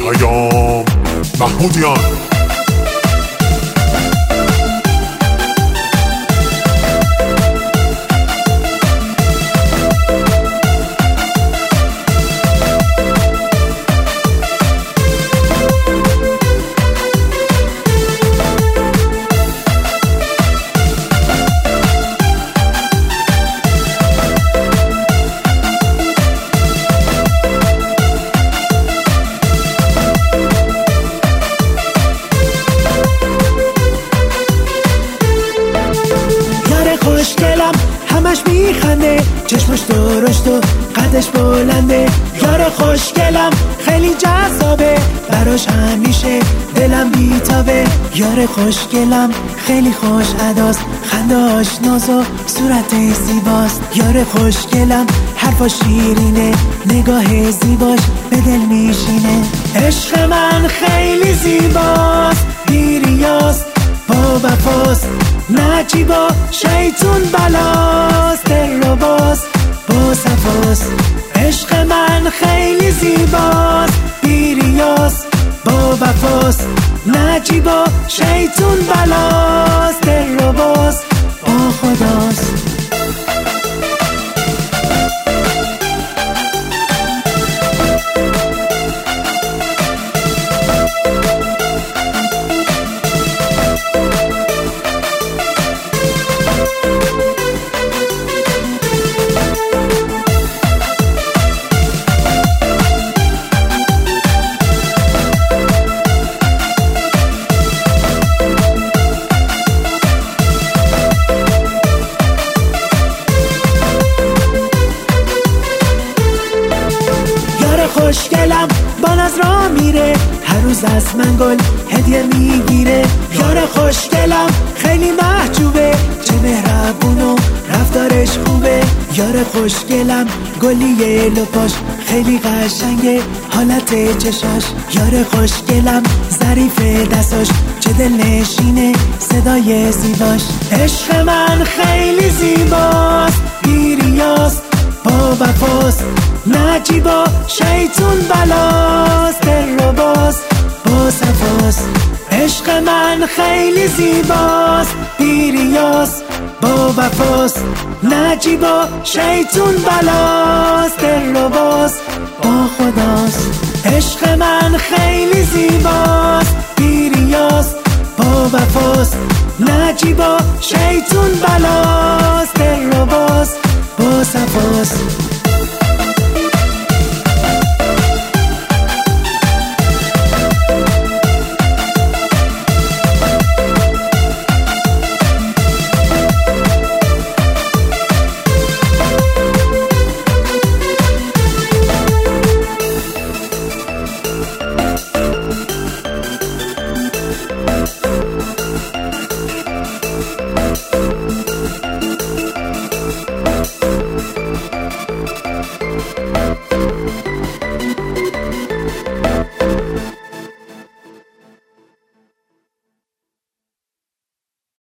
پیام محمودیان. خوشگلم همش میخنده، چشمش درشت و قدش بلنده. یار خوشگلم خیلی جذابه، براش همیشه دلم بیتابه. یار خوشگلم خیلی خوش اداست، خنده‌اش ناز و صورتش زیباست. یار خوشگلم حرفاش شیرینه، نگاه زیباش به دل میشینه. عشق من خیلی زیباست، بیریاست، با وفاست، نجیبا شیطون بلاست، دل رو باز با صفاست. عشق من خیلی زیباست، بیریاست، با وفاست، نجیبا شیطون بلاست، دل رو باز با خداست. خوشگلم با ناز را میره، هر روز از من گل هدیه میگیره. یار خوشگلم خیلی محجوبه، چه مهربون و رفتارش خوبه. یار خوشگلم گلیه لپاش خیلی قشنگه، حالت چشاش. یار خوشگلم ظریف دستاش، چه دل نشینه صدای زیباش. عشق من خیلی زیباست، بیریاست، با وفاست، نجیبا شیطون بلاست، دل رو باز با صفاست. عشق من خیلی زیباست، بیریاست، با وفاست، نجیبا شیطون بلاست، دل رو باز با خداست. عشق من خیلی زیباست، بیریاست، با وفاست، نجیبا شیطون بلاست، دل رو باز با صفاست.